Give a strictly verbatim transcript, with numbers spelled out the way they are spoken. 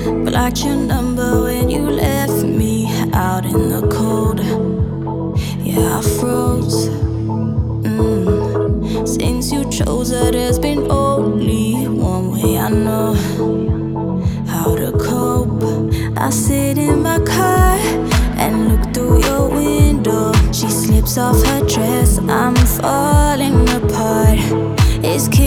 Blocked your number when you left me out in the cold. Yeah, I froze. mm. Since you chose her, there's been only one way I know how to cope. I sit in my car and look through your window. She slips off her dress, I'm falling apart. It's